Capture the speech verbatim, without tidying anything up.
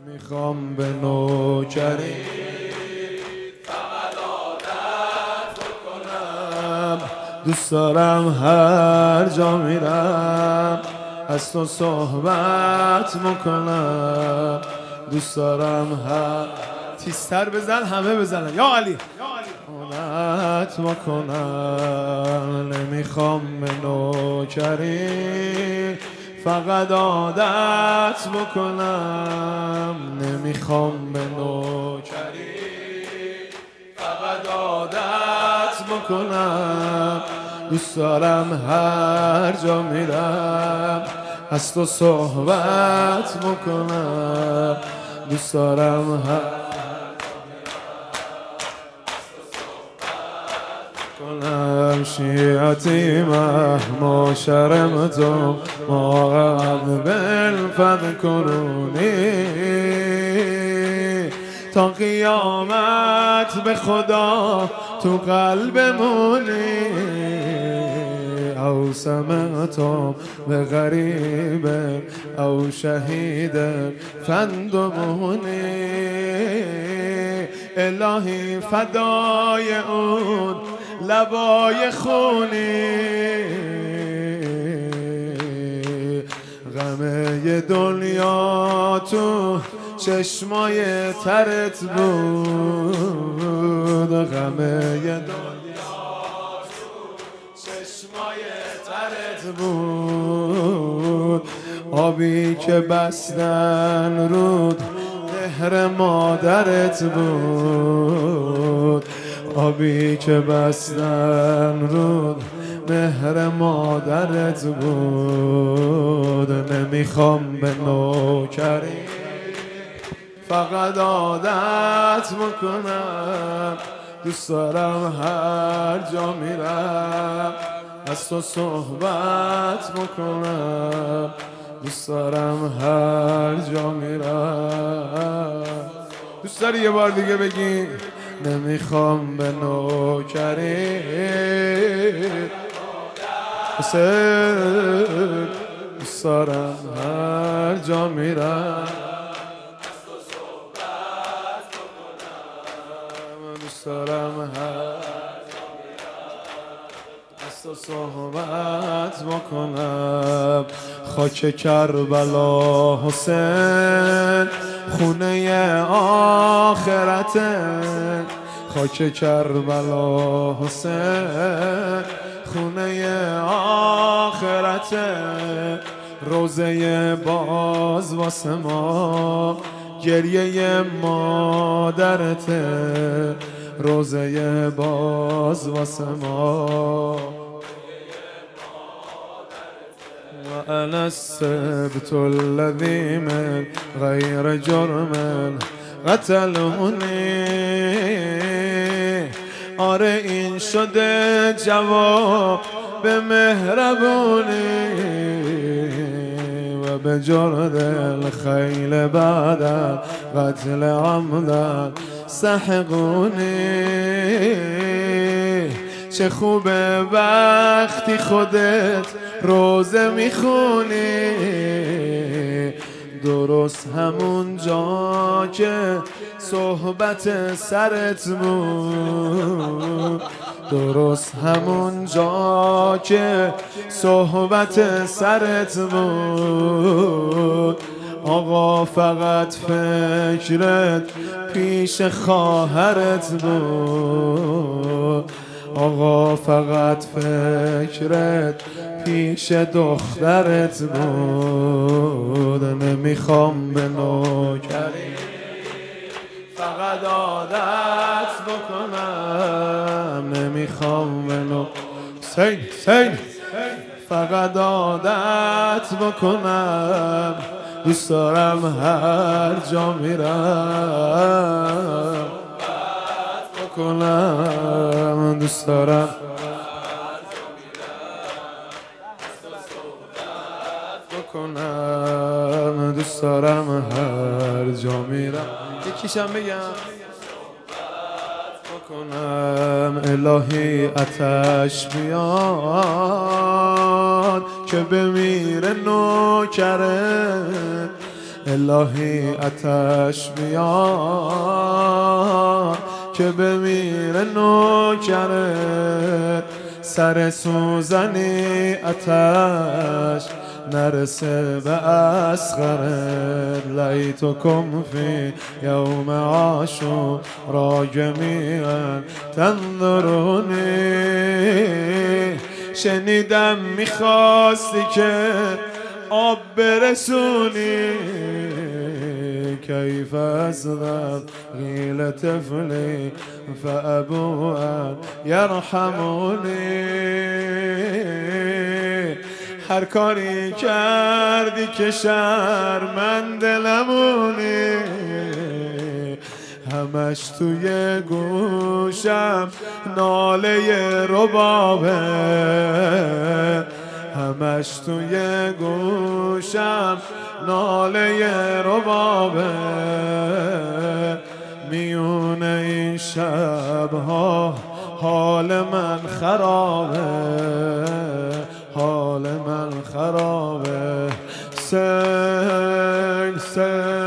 نمیخوام به نوکری فقط عادت بکنم، دوست دارم هر جا میرم از تو صحبت میکنم، دوست دارم هر تیزتر بزن همه بزنن یا علی عادت میکنم، نمیخوام به نوکری فقط عادت بکنم، نمیخوام به نوکری فقط عادت بکنم، دوست دارم هر جا میرم از تو صحبت بکنم، دوست دارم هر کنم شیعتی مهما شرمتم ما قبل فد کنونی تا قیامت به خدا تو قلبمونی، او سمعتم به غریب او شهید فندمونی، الهی فدای اون لبای خونی، غمه دنیا تو چشمای ترت بود، غمه دنیا تو چشمای ترت بود، آبی که بستن رود مهر مادرت بود، آبی که بستن رود مهر مادرت بود، نمیخوام به نوکری فقط عادت میکنم، دوست دارم هر جا میرم از تو صحبت میکنم، دوست دارم هر جا میرم. دوست داری یه بار دیگه بگی نمیخوام به نوکری حسین، دوست دارم هر جا میرم دوست دارم هر از تو صحبت بکنم، خاک کربلا حسین خونه آخرته، خاک کربلا حسین خونه آخرته، روزه باز واسه ما گریه مادرته، روزه باز واسه ما و انا السبت الذی من غیر جرم قتلونی، آره این شده جواب به مهربونی و به جرد الخیل بعد قتل عمدن سحقونی، چه خوبه وقتی خودت روزه میخونی، درست همون جا که صحبت سرت بود، درست همون جا که صحبت سرت بود، آقا فقط فکرت پیش خواهرت بود، آقا فقط فکرت پیش دخترت بود، نمیخوام به نوکری فقط عادت بکنم، نمیخوام به نوکری سین فقط عادت بکنم، دوست دارم هر جا میرم بکنم، دوست دارم بکنم، دوست دارم هر جا میرم یکیشم بگم بکنم، الهی آتش بیاد که بمیره نوکره، الهی آتش بیار که بمیره نوکرت، سر سوزنی آتش نرسه به اصغرت. لیتکم فی یوم عاشورا جمیعا تنظرونی. شنیدم میخواستی که آب برسونی، کیف اصغر غیل طفلی فابو ان یرحمونی. هر کاری کردی که شرمند نمونی، همش توی گوشم ناله ربابه، همش توی گوشم ناله ربابه. میون این شبها حال من خرابه، حال من خرابه. سیل سیل